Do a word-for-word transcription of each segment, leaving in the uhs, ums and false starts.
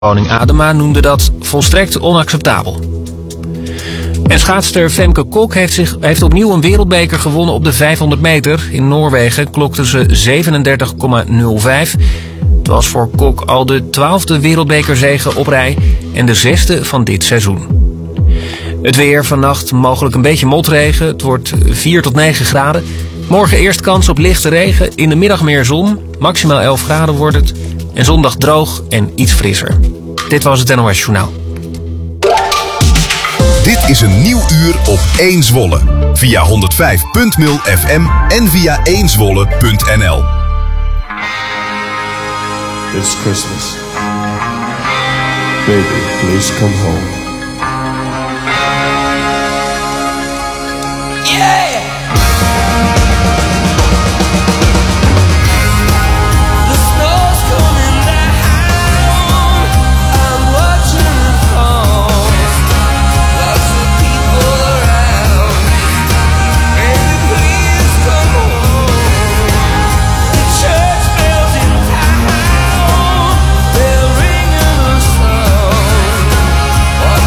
Koning Adema noemde dat volstrekt onacceptabel. En schaatster Femke Kok heeft, zich, heeft opnieuw een wereldbeker gewonnen op de vijfhonderd meter. In Noorwegen klokte ze zevenendertig komma nul vijf. Het was voor Kok al de twaalfde wereldbekerzege op rij en de zesde van dit seizoen. Het weer, vannacht mogelijk een beetje motregen. Het wordt vier tot negen graden. Morgen eerst kans op lichte regen. In de middag meer zon. Maximaal elf graden wordt het. En zondag droog en iets frisser. Dit was het N O S Journaal. Dit is een nieuw uur op één Zwolle. Via honderdvijf punt nul F M en via één zwolle punt n l. It's Christmas. Baby, please come home. They'll ring in a song.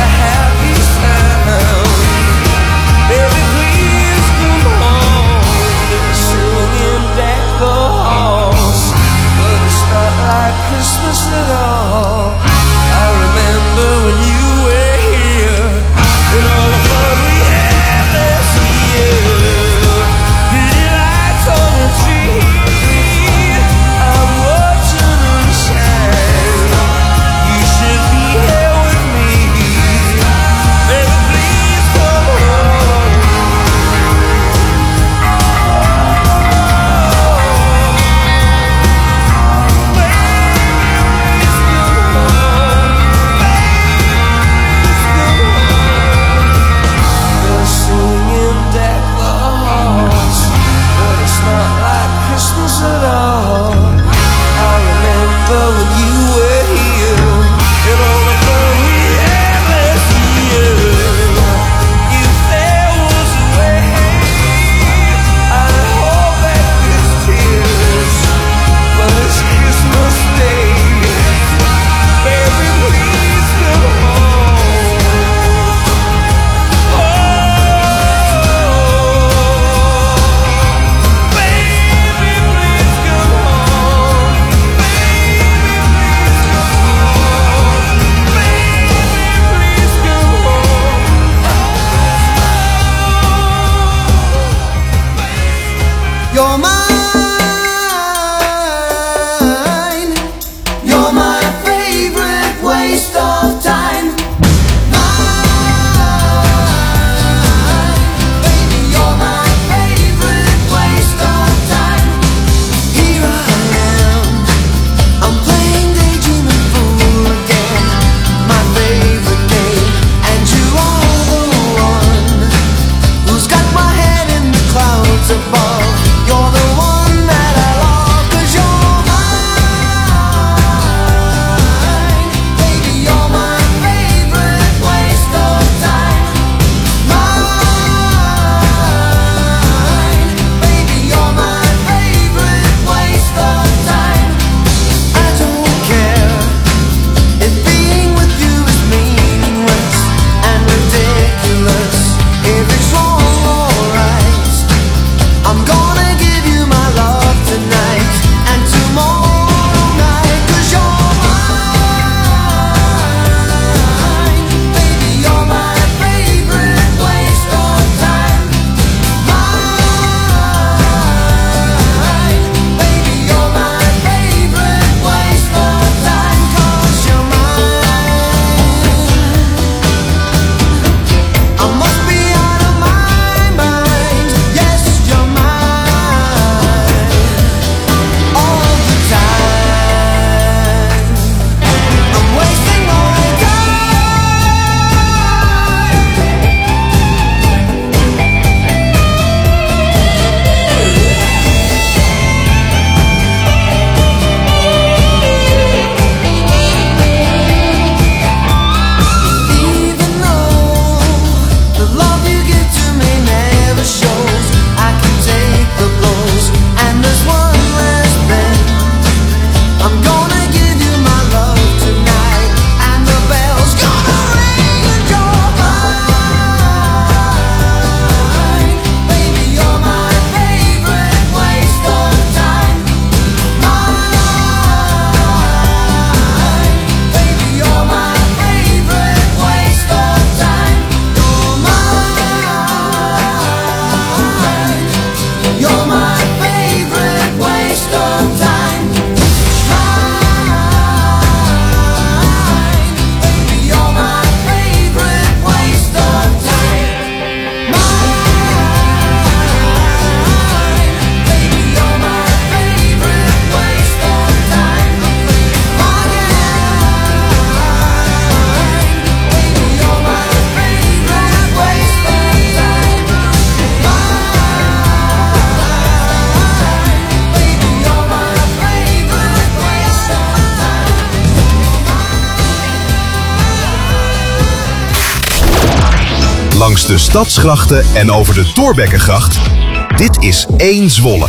langs de stadsgrachten en over de Thorbeckengracht. Dit is één Zwolle.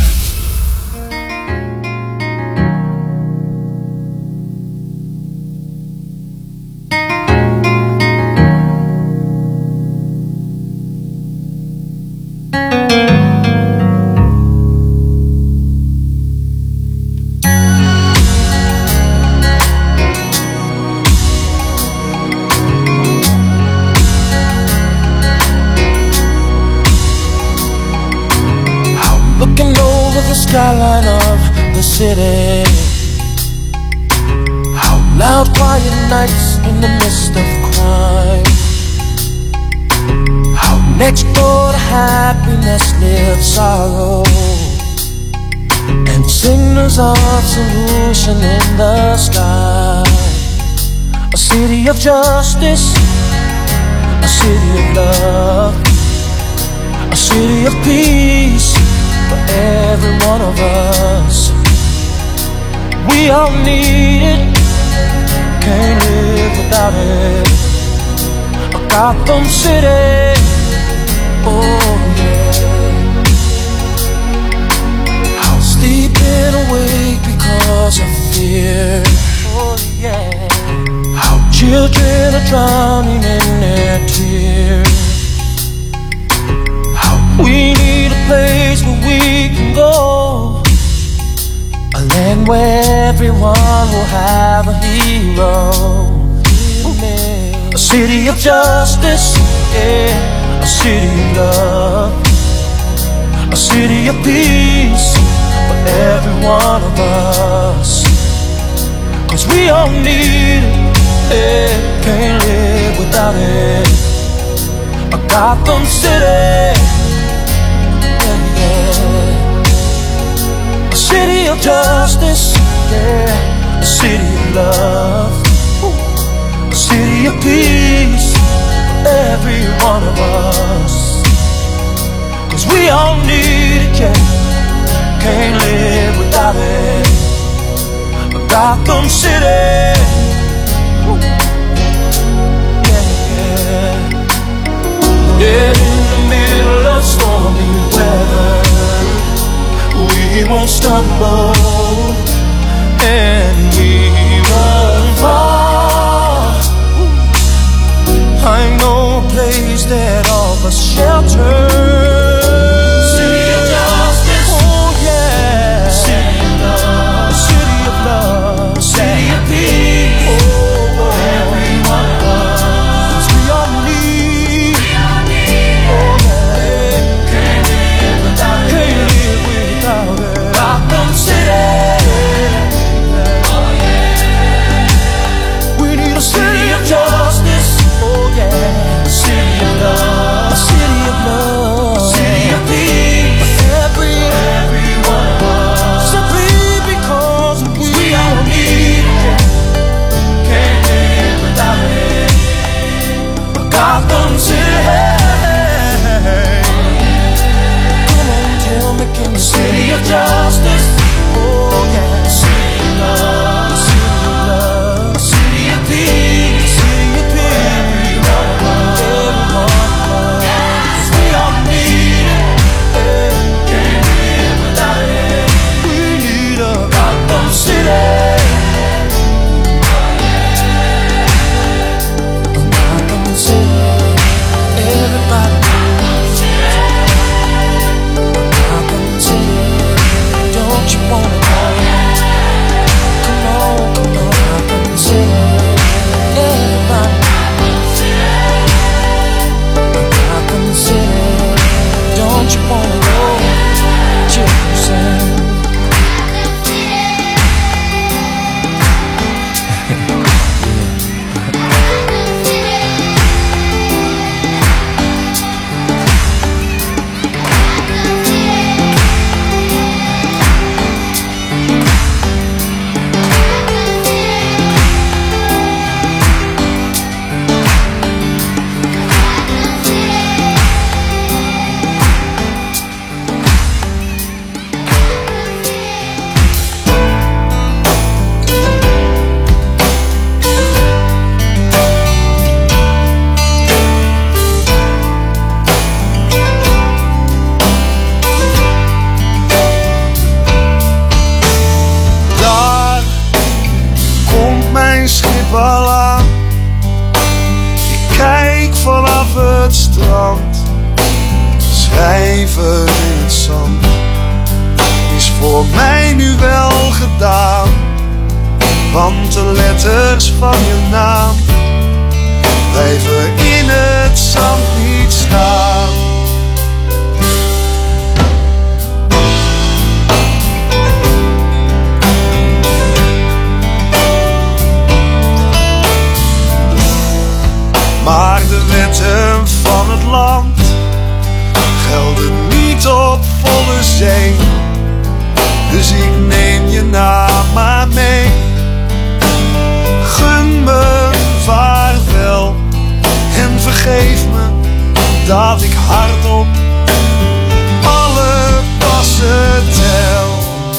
Skyline of the city. How loud, quiet nights in the midst of crime. How next door to happiness lives sorrow, and signals of solution in the sky. A city of justice, a city of love, a city of peace for every one of us. We all need it, can't live without it. A Gotham City, oh yeah. How sleeping awake because of fear, oh yeah. How children are drowning in their tears. We need a place where we can go, a land where everyone will have a hero. A city of justice, yeah, a city of love, a city of peace for every one of us. Cause we all need it, yeah, can't live without it. A Gotham City, a city of justice, yeah, a city of love, a city of peace for every one of us. Cause we all need it, yeah, can't live without it. A Gotham City, yeah, yeah, in the middle of stormy weather, we won't stumble and we won't fall. I know a place that offers shelter. City of justice, oh yeah. City of love, a city of love, a city of peace schrijven in het zand is voor mij nu wel gedaan, want de letters van je naam blijven in het zand niet staan. Maar de wetten van het land gelden niet op volle zee, dus ik neem je naam maar mee. Gun me vaarwel en vergeef me dat ik hardop alle passen tel.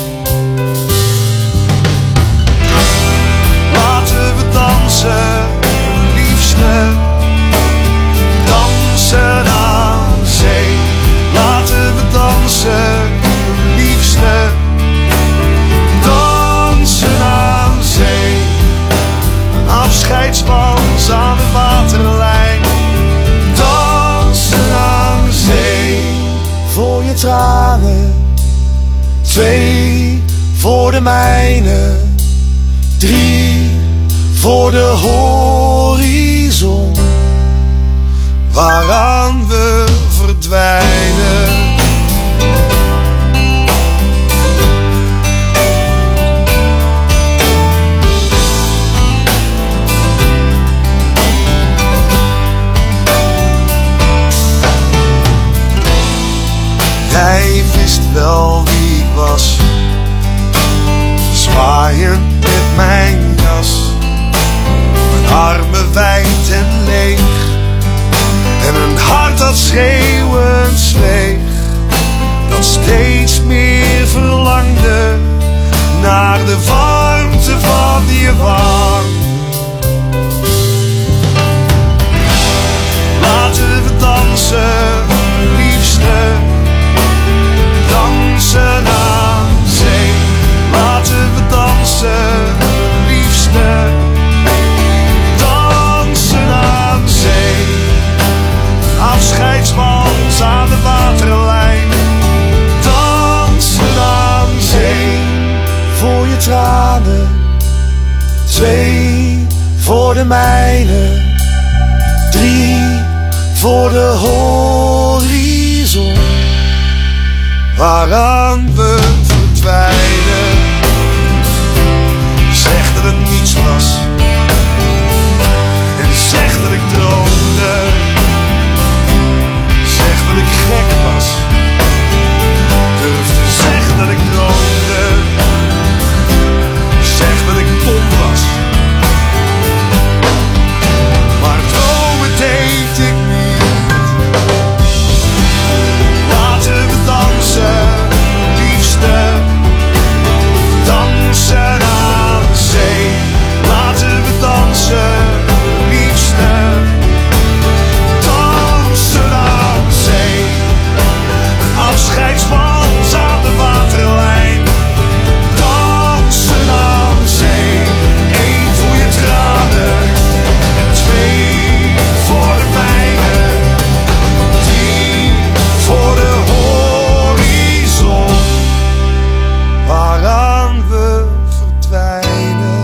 Laten we dansen, liefste, dansen aan zee. Laten we dansen, liefste, dansen aan zee. Een afscheidswals aan de waterlijn, dansen aan zee. Voor je tranen, twee voor de mijne, drie voor de horizon waaraan we verdwijnen. Jij wist wel wie ik was, zwaaien met mijn jas, mijn armen wijd en leeg, en een hart dat schreeuwend zweeg, dat steeds meer verlangde naar de warmte van je wang. Laten we dansen, liefste, dansen aan zee. Laten we dansen, liefste, dansen aan zee. Afscheidswals aan de waterlijn, dansen aan zee. Voor je tranen, twee voor de mijne, drie voor de horizon waaraan we verdwijnen. Zeg dat het niets was en zeg dat ik droomde. Zeg dat ik gek was, durf te zeggen dat ik droomde. Zeg dat ik dom was, maar dromen deed ik niet. Laten we dansen, liefste, dansen aan zee. Laten we dansen, liefste, dansen aan zee. Een afscheidswals aan de waterlijn, dansen aan zee. Eén voor je tranen en twee voor de mijne, drie voor de horizon waaraan we verdwijnen.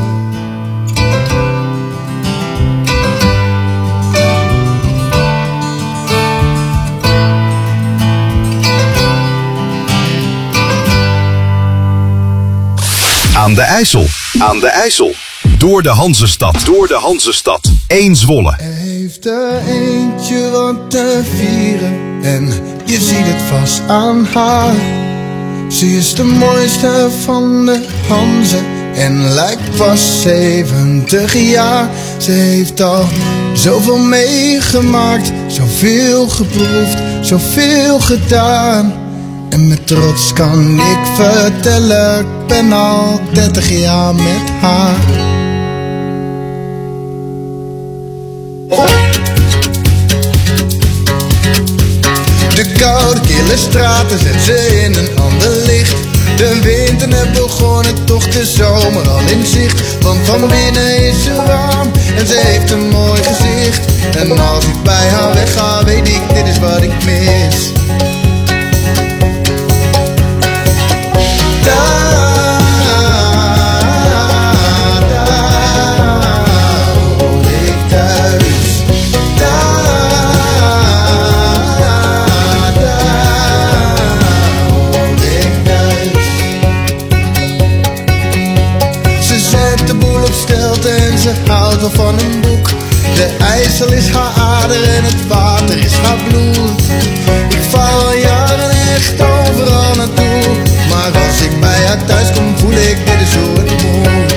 Aan de IJssel, aan de IJssel. Door de Hanzestad, door de Hanzestad. Eén Zwolle. Er heeft er eentje wat te vieren en je ziet het vast aan haar. Ze is de mooiste van de Hanze en lijkt pas zeventig jaar. Ze heeft al zoveel meegemaakt, zoveel geproefd, zoveel gedaan. En met trots kan ik vertellen, ik ben al dertig jaar met haar. De koude, kille straten zet ze in een ander licht. De winter net begonnen, toch de zomer al in zicht. Want van binnen is ze warm en ze heeft een mooi gezicht. En als ik bij haar wegga, weet ik, dit is wat ik mis. De IJssel is haar ader en het water is haar bloed. Ik vaar al jaren echt overal naartoe, maar als ik bij haar thuis kom voel ik dit is hoe het moet.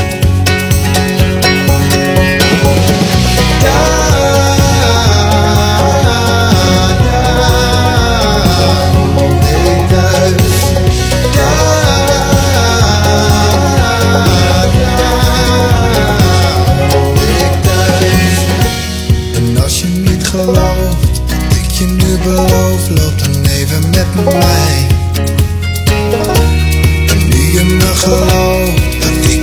Beloof, loop dan even met mij. En nu je me gelooft, dat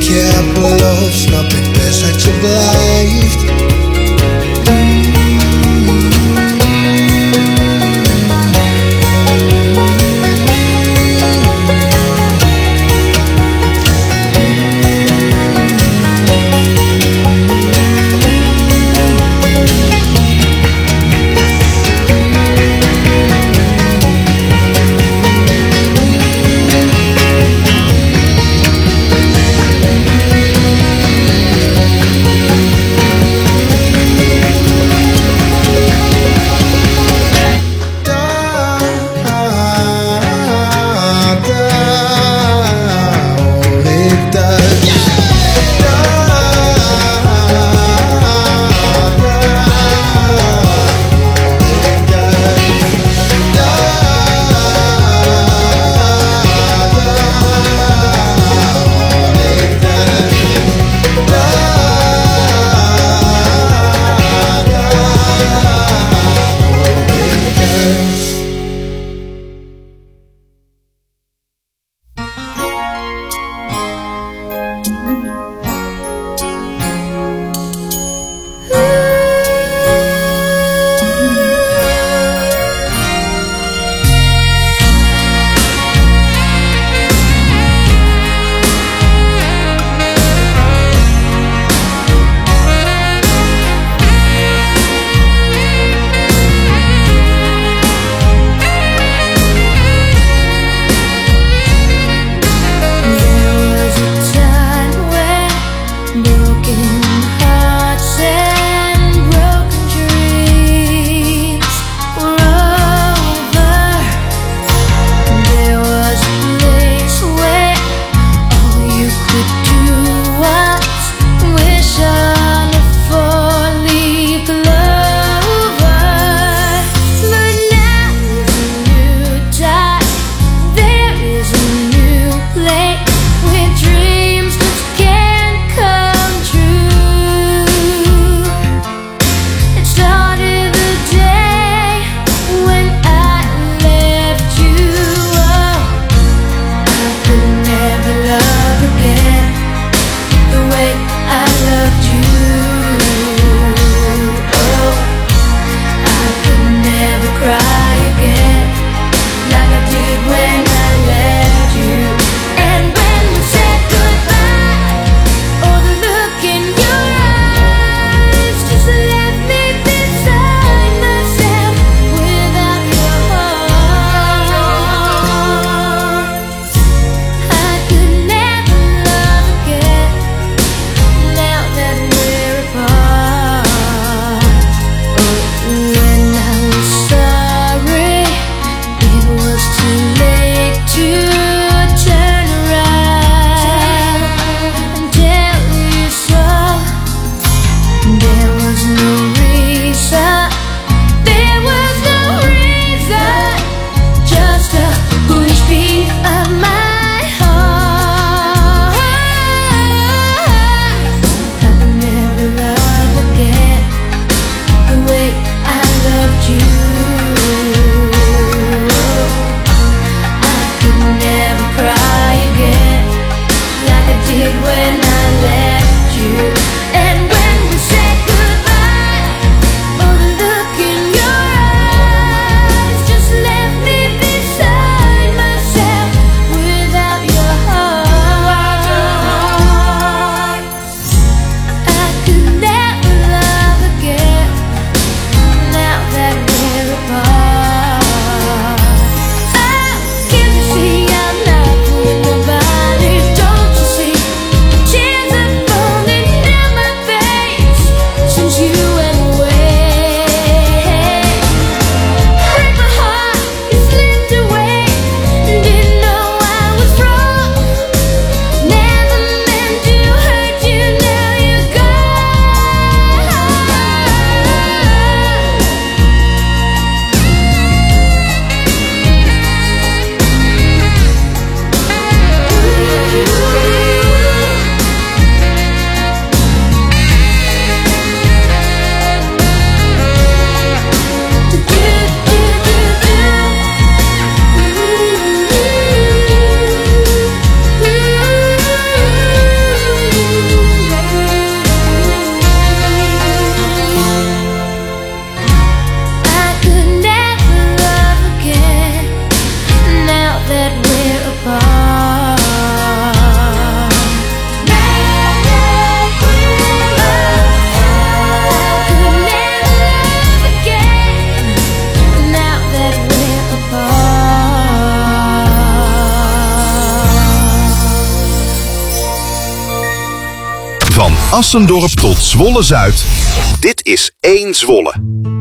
Assendorp tot Zwolle-Zuid. Dit is één Zwolle.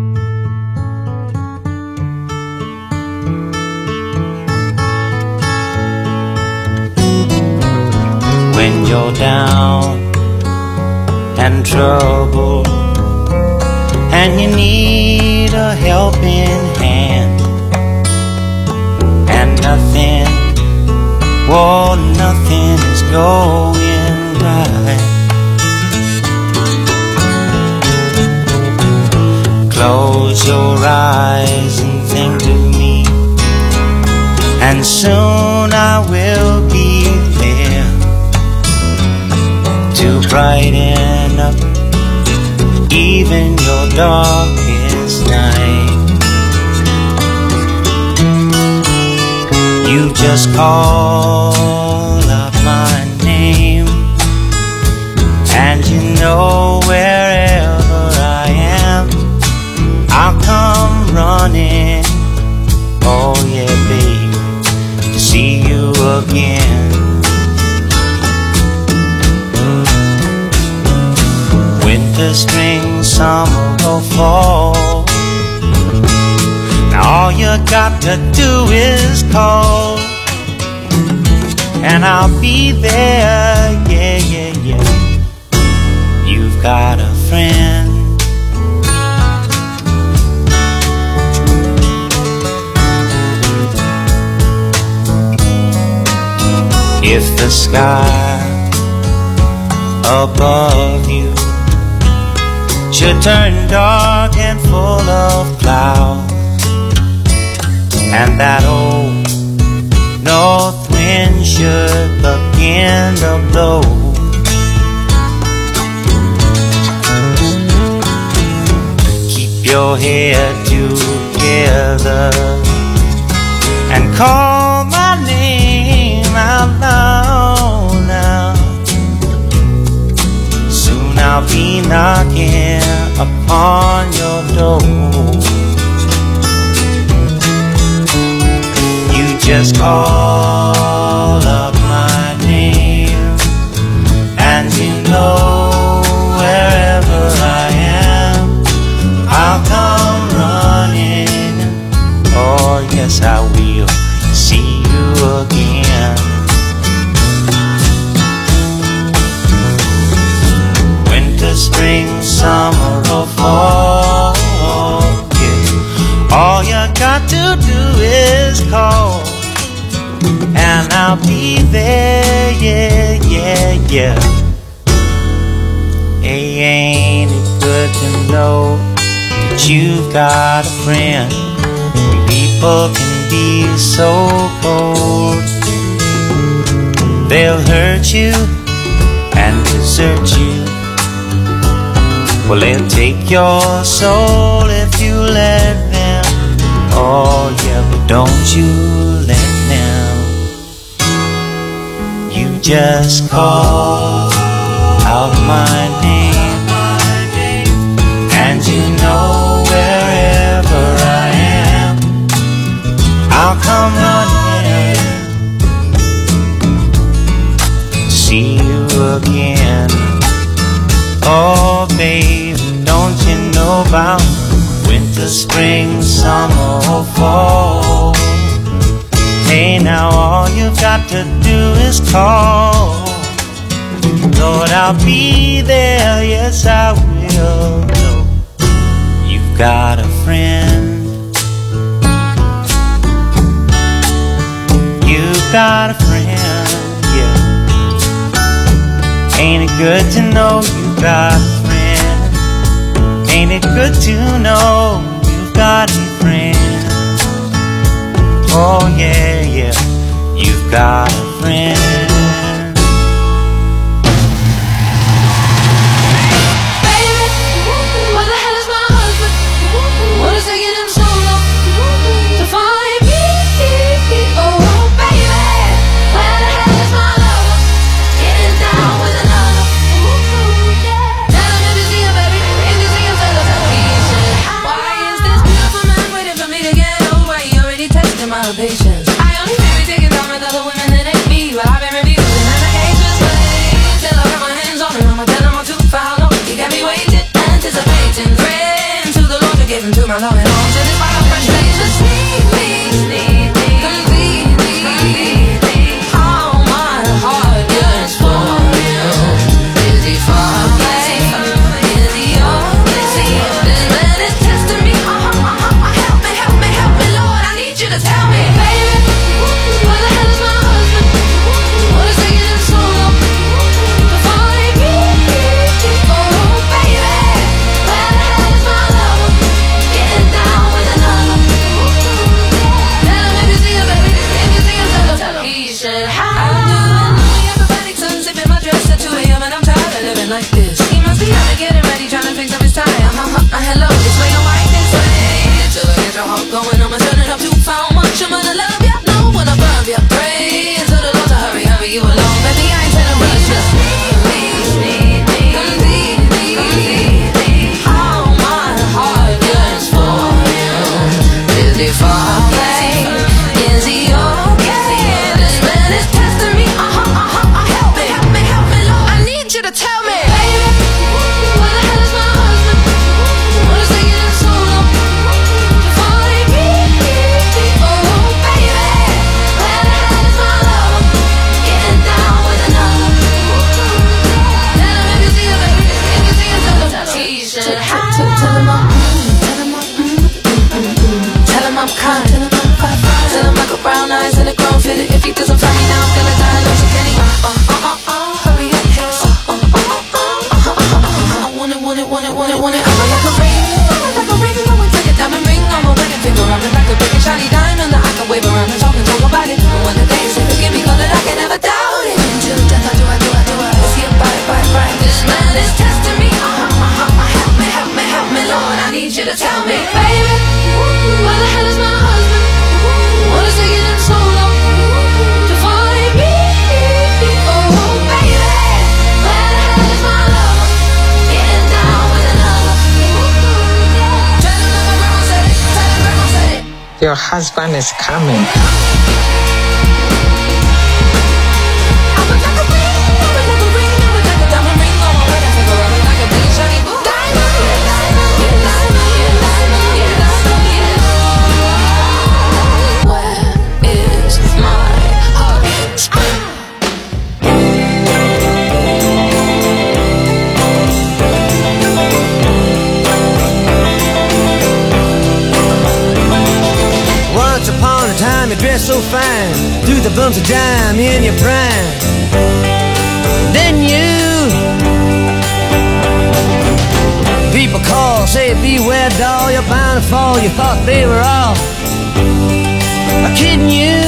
When you're down and troubled and you need a helping hand and nothing, well, nothing is going right. Close your eyes and think of me, and soon I will be there to brighten up even your darkest night. You just call up my name, and you know wherever I am, I'll come running. Oh yeah, baby, to see you again. Winter, spring, summer or fall, now all you got to do is call, and I'll be there, yeah, yeah, yeah. You've got a friend. If the sky above you should turn dark and full of clouds, and that old north wind should begin to blow, keep your head together and call my name out loud now. Soon I'll be knocking upon your door. You just call up my name, and you know wherever I am, I'll come running. Oh yes, I will see you again. Winter, spring, summer or fall, yeah. All you got to do is call, and I'll be there, yeah, yeah, yeah. Hey, ain't it good to know that you've got a friend? People can be so cold, they'll hurt you and desert you. Well, they'll take your soul if you let them. Oh yeah, but don't you let them. You just call out my name, and you know wherever I am, I'll come running to see you again. Oh babe, don't you know about winter, spring, summer or fall? Hey now, all you've got to do is call. Lord, I'll be there, yes I will. No, you've got a friend. You've got a friend, yeah. Ain't it good to know you've got a friend? Ain't it good to know you've got a friend? Oh yeah, yeah, you've got a friend. Patience. I only really take it down with other women that ain't me, but I've been give him to my loving arms. And it's my fresh face. Just need me, need me, completely. All my heart yearns for him. Is he far away? Is he always here? This man is testing me. Uh-huh, uh-huh. Help me, help me, help me, Lord. I need you to tell me, baby, where the hell is my husband? What is taking him so long to find me? Oh, baby, where the hell is my lover? Getting down with another. Tell him if you see him, baby, if you see him, tell him, tell him. He said, how do I know you're pathetic? Sunzipping my dress at two a.m. and I'm tired of living like this. He must be out to getting ready, trying to fix up his tie. Uh-huh, uh, hello, this way, don't like this way. Till I get your heart going, I'm turning up too far. Much I'm gonna love ya, know when I love ya. Pray to the Lord to hurry, hurry you along. Baby, I ain't telling rush ya. Please, need me, completely, completely. All my heart yearns for him. Is he far away? Is he okay? This man is testing me. Uh-huh, uh-huh, uh, help me, help me, help me, Lord. I need you to tell me, baby, where the hell is my husband? What is taking him so long to find me? Oh, baby, where the hell is my lover? Getting down with another. Tell him if you see him, baby, if you see him, tell him. He said, hi. Tell him I'm, tell him I'm, tell him I'm kind. Tell him I got brown eyes and a grown fit. If he doesn't find me now, I'm gonna die. No, so can he? Uh, uh, uh, uh, uh, hurry up, yes. Uh, uh, uh, uh, uh, uh, uh, I want it, want it, want it, want it, want it. I'm like a ring, I'm like a ring. I want like a diamond ring. I'm a wedding figure. I'm like a big and shiny diamond that I can wave around and talk and talk about it. And when the day is forgive me, 'cause I can never doubt it. Until death, I do, I do, I do, I see it, bite, bite, bite. This man is testing me. Uh-huh, uh-huh, uh, help me, help me, help me, Lord. I need you to tell me, baby, where the hell is my husband? What is taking him so long to find me? Oh, baby, where the hell is my lover? Getting down with another. Tell him that my grandma said it. Tell him grandma said it. Your husband is coming. I would like a ring, I would like a ring, I would like a diamond ring on my wedding finger. I would like a big shiny boo. Diamond, yeah, diamond, yeah, diamond, yeah, diamond, yeah, diamond, yeah. Where is my husband? Once upon a time you dressed so fine, threw the bumps of dime in your prime. Then you, people call, say beware doll, you're bound to fall. You thought they were all kidding you.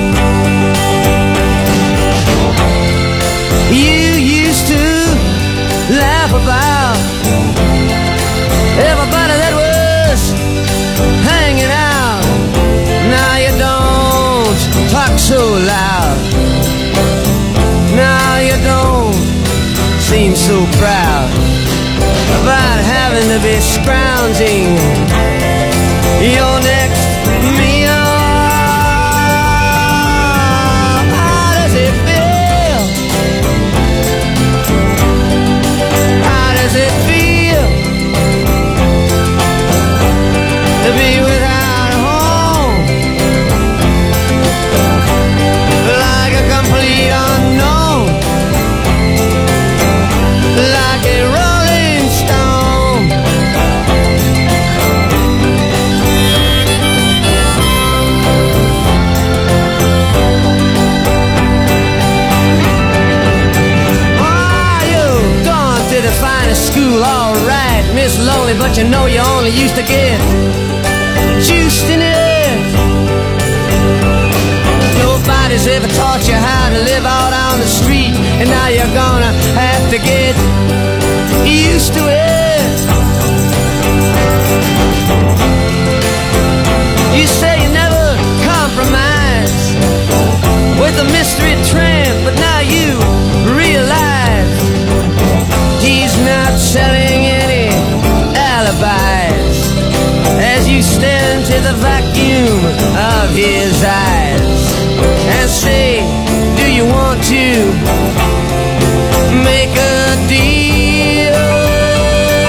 You used to laugh about everybody that was hanging out. Now you don't talk so loud. Now you don't seem so proud about having to be scrounging your next meal. How does it feel? How does it feel to be without a home? Like a complete unknown, like a rolling stone. Oh, you've gone to the finest school, all right, Miss Lonely, but you know you only used to get juiced in it. Nobody's ever taught you how to live out on the street, and now you're gonna have to get used to it. You say you never compromise with a mystery tramp, but now you realize he's not selling any alibis as you stare into the vacuum of his eyes and say, do you want to make a deal?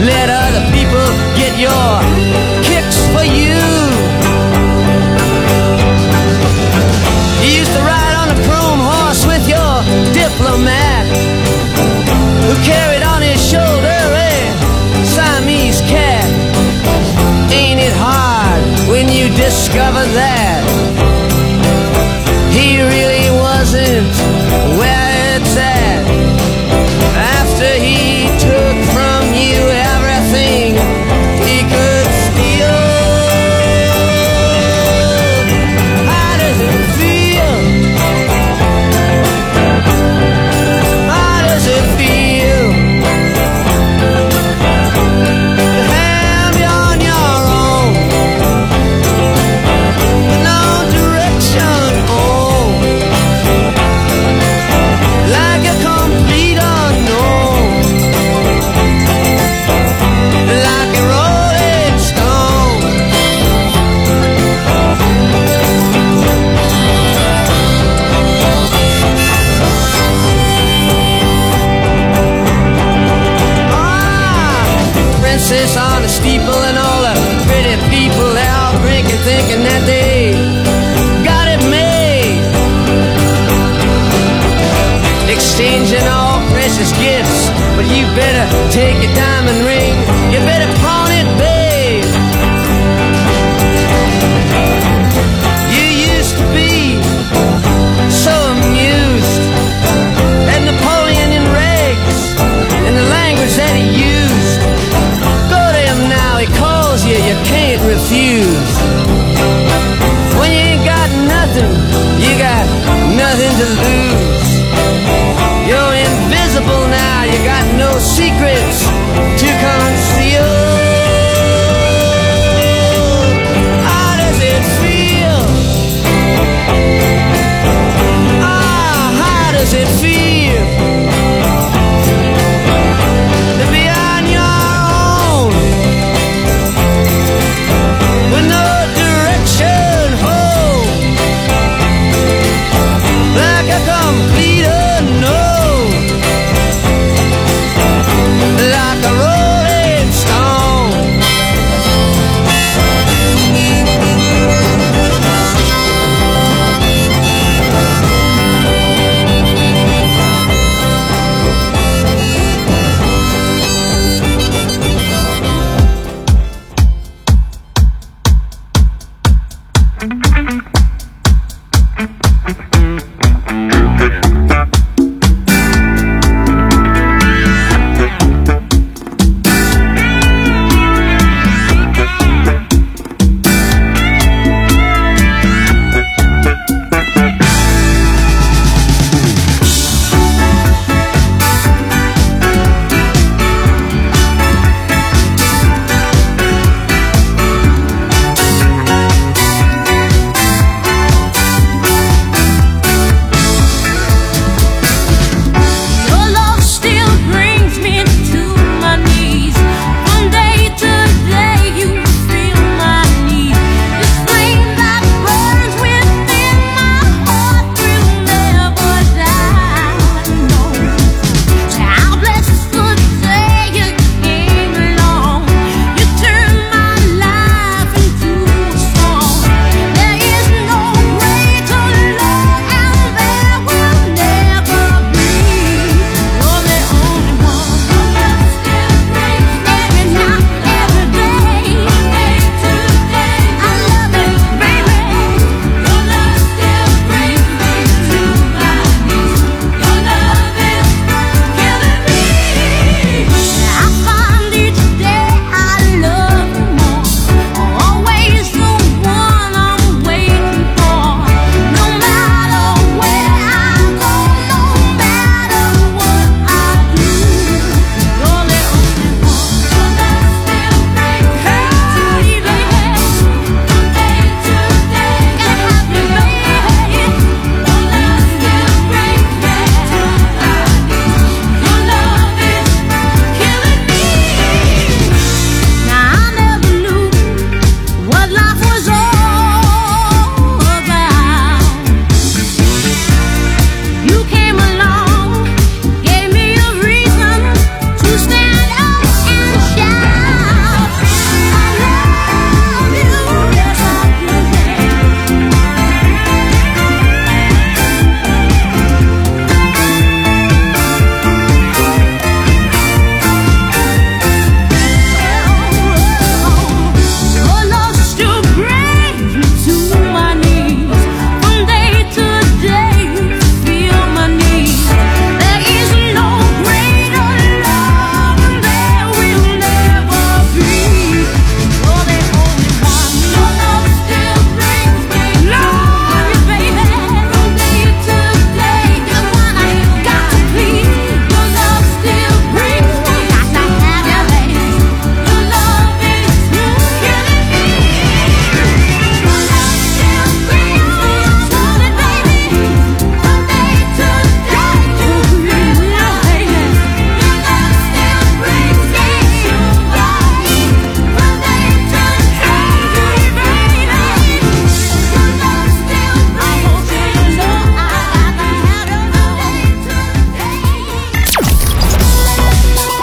let other people get your kicks for you. You used to ride on a chrome horse with your diplomat, who carried on his shoulder a Siamese cat. Ain't it hard when you discover that he really wasn't where it's at? After he took from you everything he could steal. How does it feel? How does it feel to have you on your own, with no direction home, like a complete unknown, like a rolling stone? Ah, princess on a steeple and all the pretty people, they all drinking, thinking that they got it made, exchanging all precious gifts. But you better take your diamond ring, you better pawn it, babe. You used to be so amused at Napoleon and Regs and the language that he used. Go to him now, he calls you, you can't refuse. When you ain't got nothing, you got nothing to lose. You're invisible now, you got no secrets to conceal. How does it feel? Ah, how does it feel to be on your own, with no direction home, like a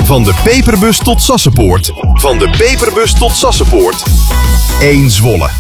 Van de Peperbus tot Sassenpoort. Van de Peperbus tot Sassenpoort. één Zwolle.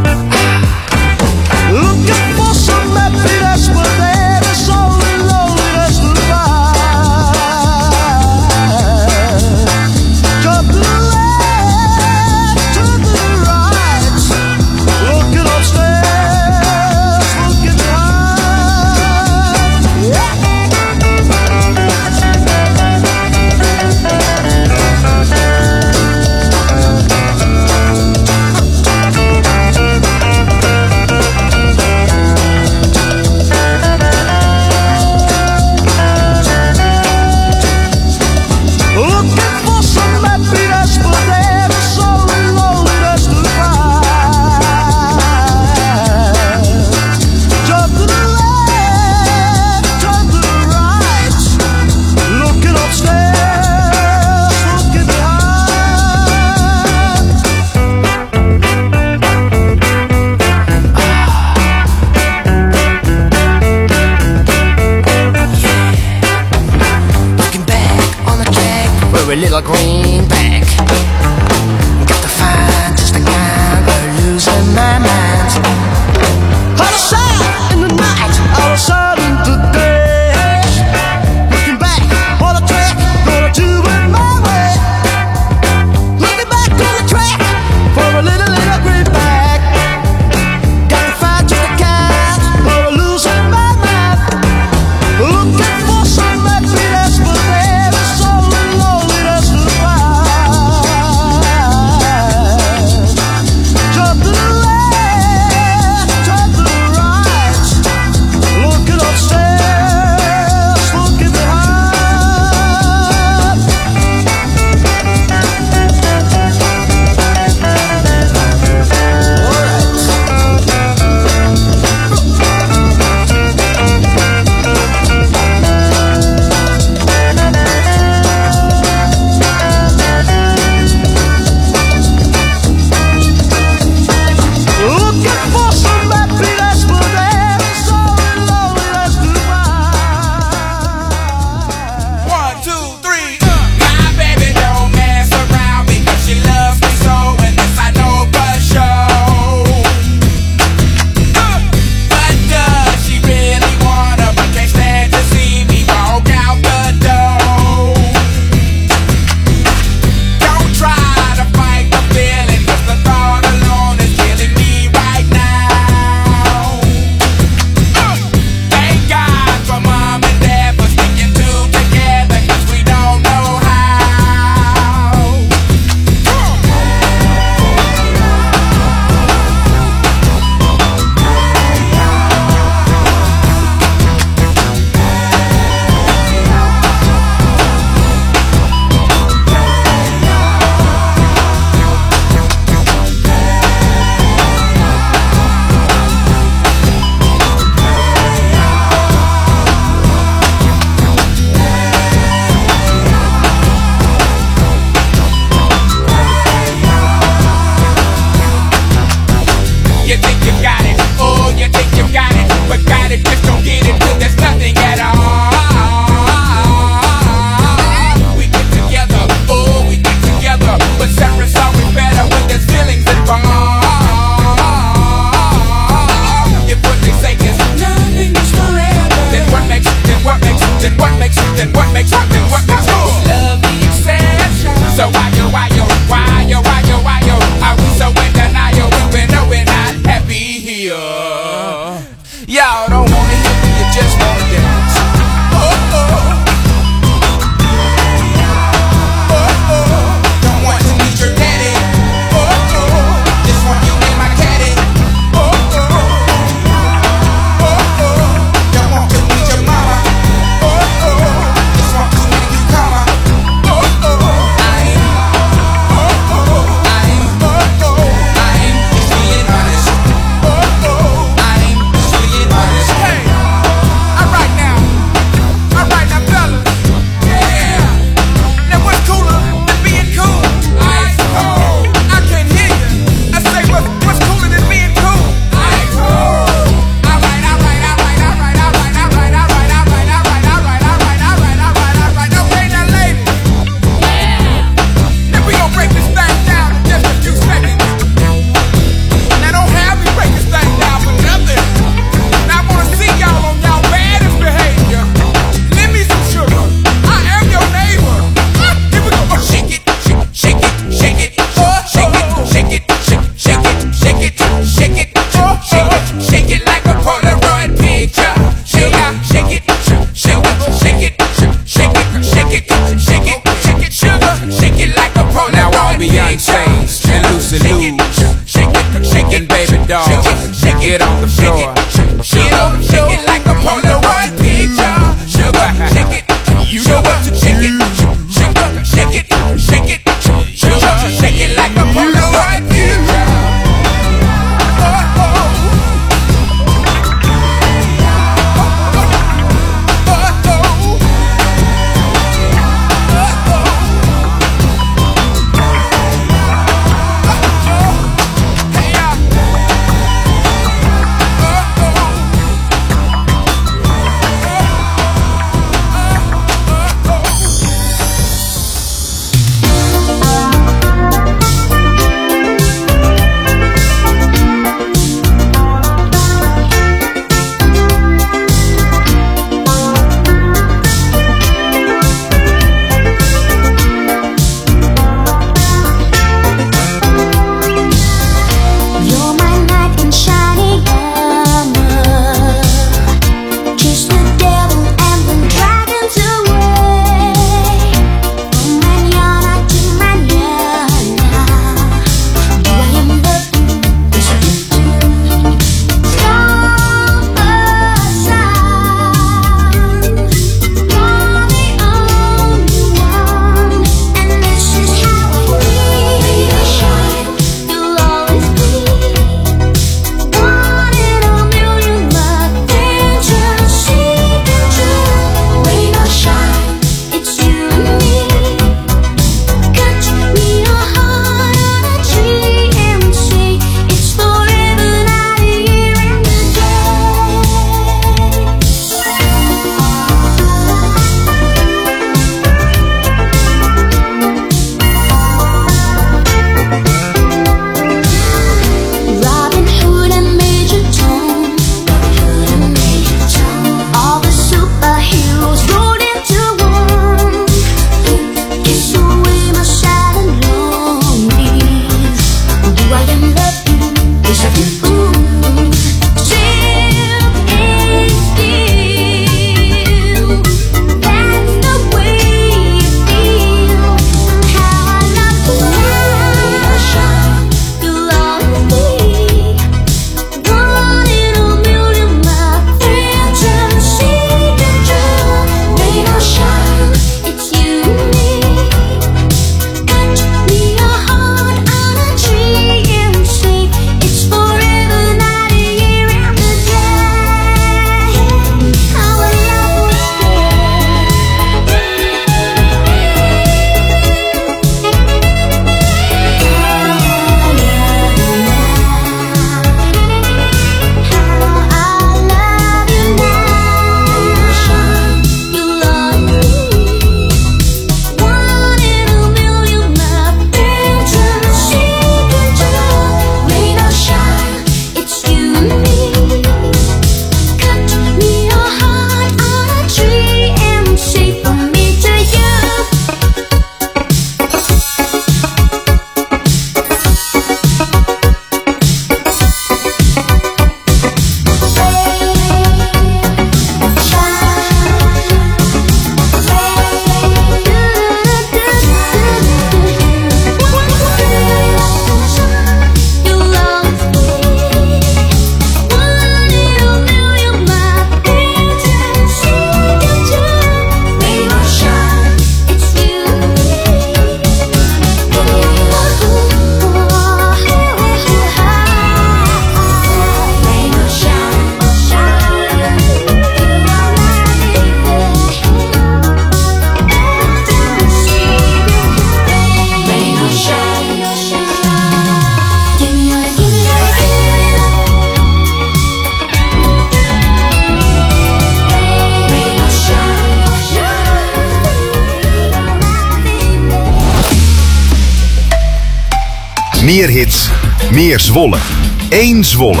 Meer hits, meer Zwolle. Eén Zwolle.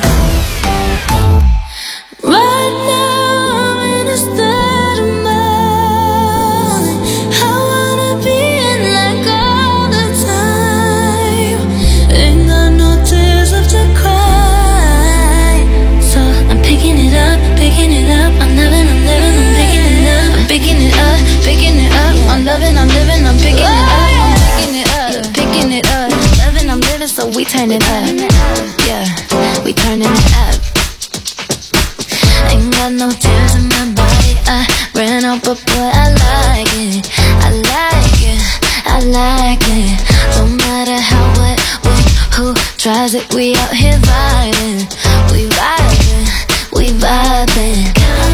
Right now I'm in a state of mind. I wanna be in like all the time. Ain't got no tears left to cry. So I'm picking it up, picking it up. I'm living, I'm living, I'm picking it up. I'm picking it up, picking it up. I'm loving, I'm living, I'm picking it up. I'm picking it up, picking it up. Loving, I'm living, so we turn it up. Yeah, we turning it up. Ain't got no tears in my body. I ran out, but boy, I like it. I like it, I like it. No matter how, what, what, who tries it, we out here vibing. We vibing, we vibing.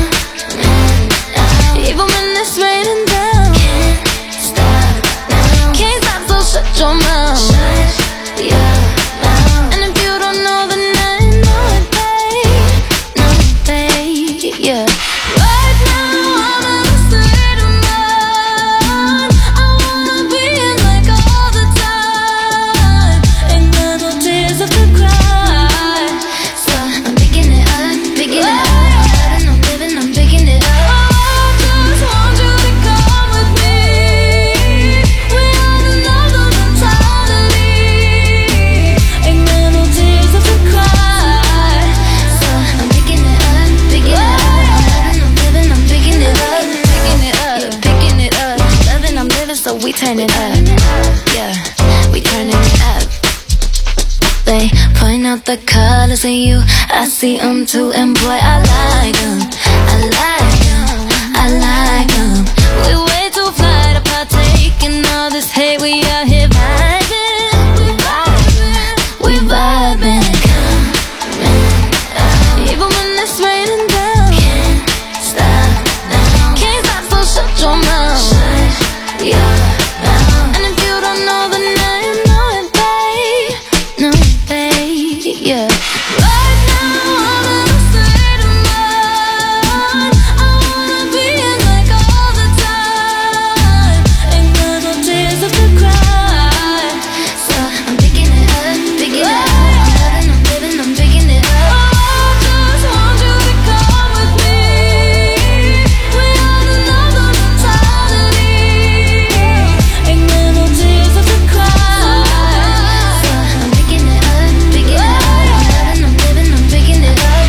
Even when it's raining down, can't stop now. Can't stop, so shut your mouth. Shut your mouth. And if you don't know, then I know it, babe. No, babe, yeah. Right now I'm in a state of mind. I wanna be in like all the time. Ain't got no tears left to cry. So I'm picking it up, picking it up. And I'm living, I'm picking it up. I just want you to come with me. We are another mentality. Ain't got no tears left to cry. So I'm picking it up, picking it up. And I'm living, I'm picking it up, picking it up, picking it up. Loving, I'm living, so we turn it up. Yeah, we turning it up. They point out the colors in you, I see them too, and boy, I like them. I like them, I like them. We way too fly to partake in all this hate. We out here vibing, we vibing, we vibing. Even when it's raining down, can't stop now. Can't stop, so shut your mouth. Shut your mouth. And if you don't know, then I know it, babe. No, babe, yeah. Right now I'm in a state of mind. I wanna be in like all the time. Ain't got no tears left to cry. So I'm picking it up, picking it up. I'm loving, I'm living, I'm picking it up. I just want you to come with me. We are another mentality. Ain't got no tears left to cry. So I'm picking it up, picking it up. I'm loving, I'm living, I'm picking it up.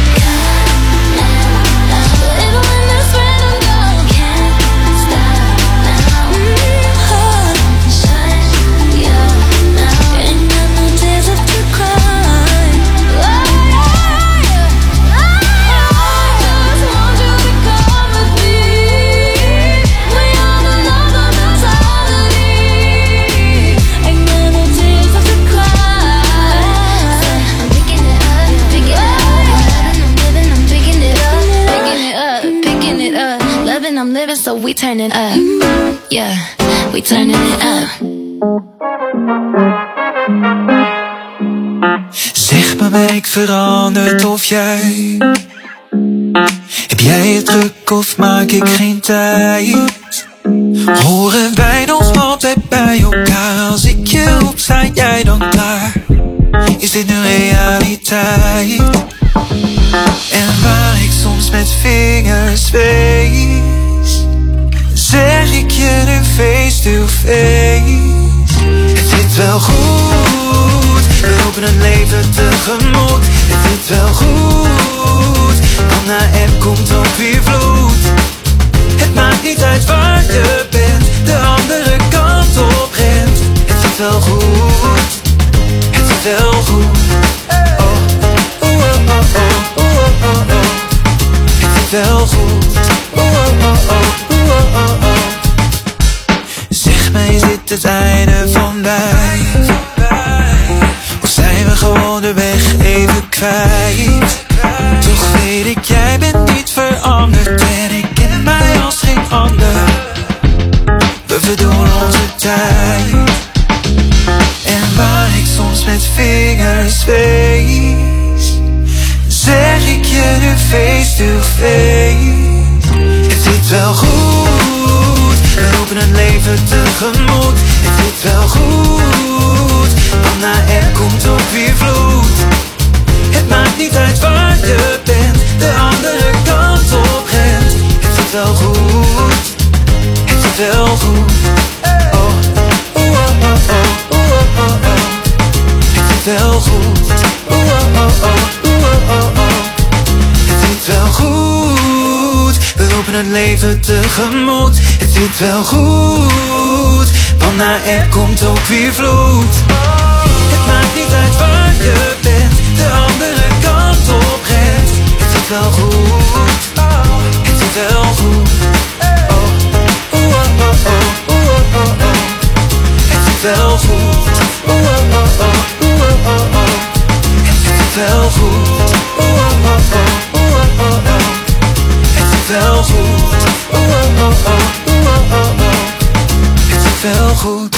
Even when it's raining down, can't stop now. Shut your mouth. Ain't got no tears left to cry. I just want you to come with me. We are another mentality. Ain't got no tears left to cry. I'm picking it up, picking it up. I'm living, I'm picking it up, picking it up, picking it up. Loving, I'm living, so we turn it up. Yeah, we turning it up. Zeg maar, ben ik veranderd of jij? Heb jij het druk of maak ik geen tijd? Horen wij nog altijd bij elkaar? Als ik je roep, sta jij dan klaar? Is dit nu realiteit? En waar ik soms met vingers wees, zeg ik je nu face to face. Het zit wel goed, we lopen een leven tegemoet. Het zit wel goed, want na app komt ook weer vloed. Het maakt niet uit waar je bent, de andere kant op rent. Het zit wel goed, het zit wel goed. Oh, oh, oh, oh, oh, oh, oh, oh. Het zit wel goed. Oh, oh, oh, oh, oh, oh, oh. Zeg mij, is dit het einde van mij? Of zijn we gewoon de weg even kwijt? Toch weet ik, jij bent niet veranderd en ik ken mij als geen ander. We verdoen onze tijd. En waar ik soms met vingers wees, zeg ik je nu face to face. Het zit wel goed, we lopen een leven tegemoet. Het zit wel goed, want na zit wel goed. Oh, oh, oh, oh, oh, oh, oh. Het zit wel goed. Oh, oh, oh, oh, oh, oh. Het zit wel goed. We lopen het leven tegemoet. Het zit wel goed. Want na er komt ook weer vloed. Het maakt niet uit waar je bent, de andere kant op rent. Het zit wel goed. Het zit wel goed. Oh, oh, oh, oh, oh, oh, oh. Het zit wel goed. Oh, oh, oh, oh, oh, oh. Het zit wel goed. Oh, oh, oh, oh, oh, oh. Het zit wel goed. Oh, oh, oh, oh, oh, oh. Het zit wel goed.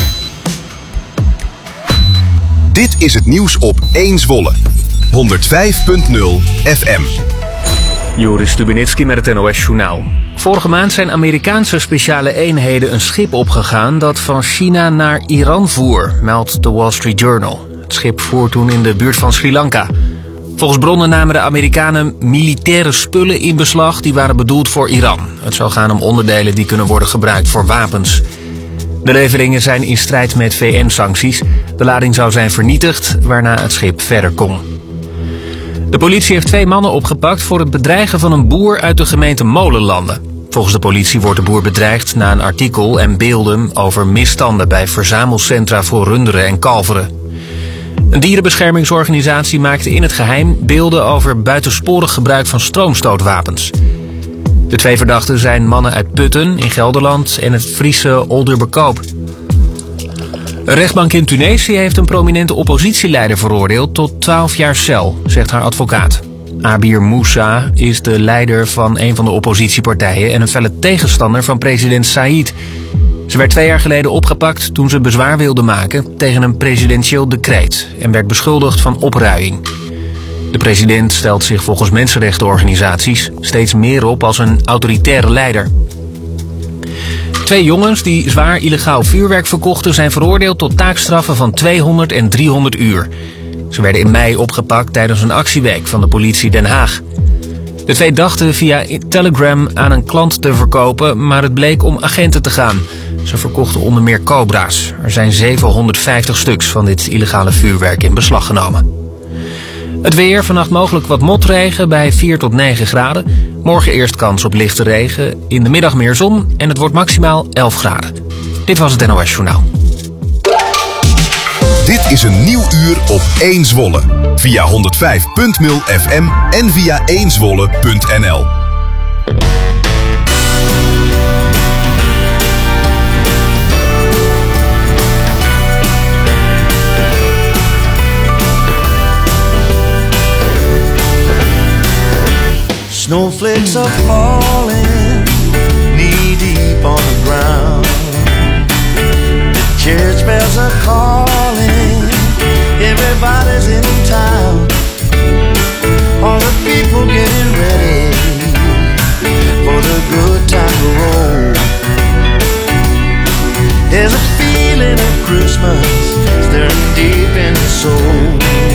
Dit is het nieuws op één Zwolle. honderdvijf punt nul F M. Joris Stubenitski met het N O S-journaal. Vorige maand zijn Amerikaanse speciale eenheden een schip opgegaan dat van China naar Iran voer, meldt de Wall Street Journal. Het schip voer toen in de buurt van Sri Lanka. Volgens bronnen namen de Amerikanen militaire spullen in beslag die waren bedoeld voor Iran. Het zou gaan om onderdelen die kunnen worden gebruikt voor wapens. De leveringen zijn in strijd met V N-sancties. De lading zou zijn vernietigd, waarna het schip verder kon. De politie heeft twee mannen opgepakt voor het bedreigen van een boer uit de gemeente Molenlanden. Volgens de politie wordt de boer bedreigd na een artikel en beelden over misstanden bij verzamelcentra voor runderen en kalveren. Een dierenbeschermingsorganisatie maakte in het geheim beelden over buitensporig gebruik van stroomstootwapens. De twee verdachten zijn mannen uit Putten in Gelderland en het Friese Olderbekoop. Een rechtbank in Tunesië heeft een prominente oppositieleider veroordeeld tot twaalf jaar cel, zegt haar advocaat. Abir Moussa is de leider van een van de oppositiepartijen en een felle tegenstander van president Said. Ze werd twee jaar geleden opgepakt toen ze bezwaar wilde maken tegen een presidentieel decreet en werd beschuldigd van opruiing. De president stelt zich volgens mensenrechtenorganisaties steeds meer op als een autoritaire leider. Twee jongens die zwaar illegaal vuurwerk verkochten zijn veroordeeld tot taakstraffen van tweehonderd en driehonderd uur. Ze werden in mei opgepakt tijdens een actieweek van de politie Den Haag. De twee dachten via Telegram aan een klant te verkopen, maar het bleek om agenten te gaan. Ze verkochten onder meer cobra's. Er zijn zevenhonderdvijftig stuks van dit illegale vuurwerk in beslag genomen. Het weer, vannacht mogelijk wat motregen bij vier tot negen graden. Morgen eerst kans op lichte regen, in de middag meer zon en het wordt maximaal elf graden. Dit was het N O S-journaal. Dit is een nieuw uur op één Zwolle. Via honderdvijf punt nul F M en via één zwolle punt n l. Snowflakes are falling, knee deep on the ground. The church bells are calling, everybody's in town. All the people getting ready for the good time to roll. There's a feeling of Christmas stirring deep in the soul.